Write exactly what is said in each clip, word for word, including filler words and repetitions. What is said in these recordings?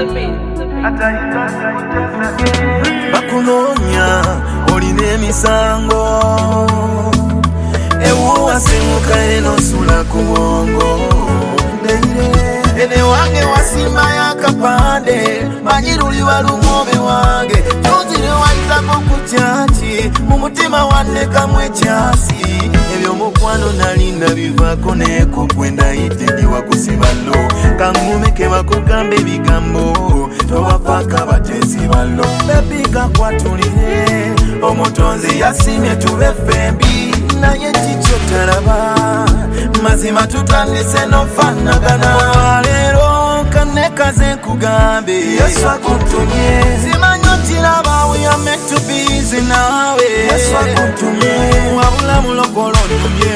Bakunonya olina emisango ewuwa semuka eno sula ku bwongo ene wange wasimba yakapande manyiruli walungobe wange tuzire wayitako ku kyaki mu mutima wannekamu ekyasi ebyo mukwano nalinda bivako neeko gwendayite ndiwakusibalo kangumeke bakugambe ebigambo towapaka batezi balo bebiga kwatulire omutonzi yasimye tube fembi naye kikyo talaba mazima tutandise nofanagana leero kanekaze nkugambe Yesu akuntumye simanyo kiraba we are meant to be easy nawe Yesu akuntumye wabula mulokolo ntumye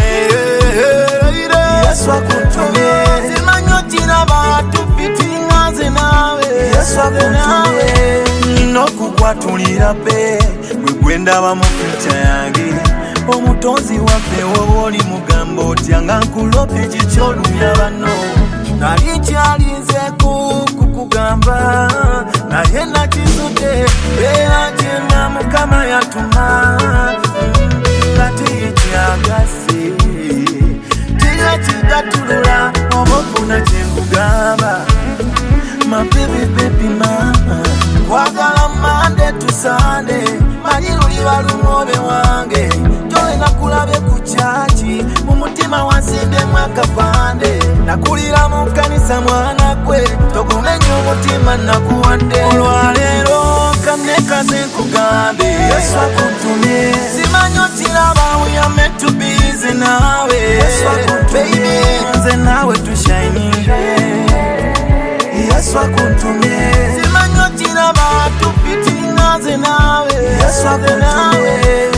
Yesu akuntumye simanyo kiraba tufitingaze nawe Yesu akuntumye ninokukwatulira pe gwe gwendaba mu picha yange omutonzi waffe woba oli mugambo otyanga nkulope kikyolumya bano nali nkyalinzeeku kukugamba naye nakizudde era kyena mukama yatuma nga tiyikyagase tiya kigatulula oba ofuna kyengugamba mabebebebi mama kwagala mande tusande manyi luli balungobe wange nakulabe ku kyaki mu mutima wansindemu akapande nakulira mu kanisa mwana gwe tokumenya omutima nakuwadde olwaleero kanekaze nkugambe Yesu akuntumye simanyi otiraba we are meant to be easy nawe Yesu akuntumye nze naawe tushininge Yesu akuntumye simanyi otiraba tufitingaze nawe Yesu akuntumye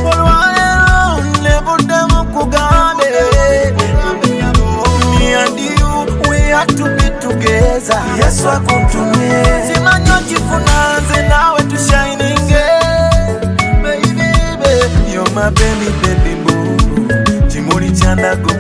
Yesu akuntumye simanyo kifuna nze nawe tushininge baby baby you're my baby baby boo kimuli kyandago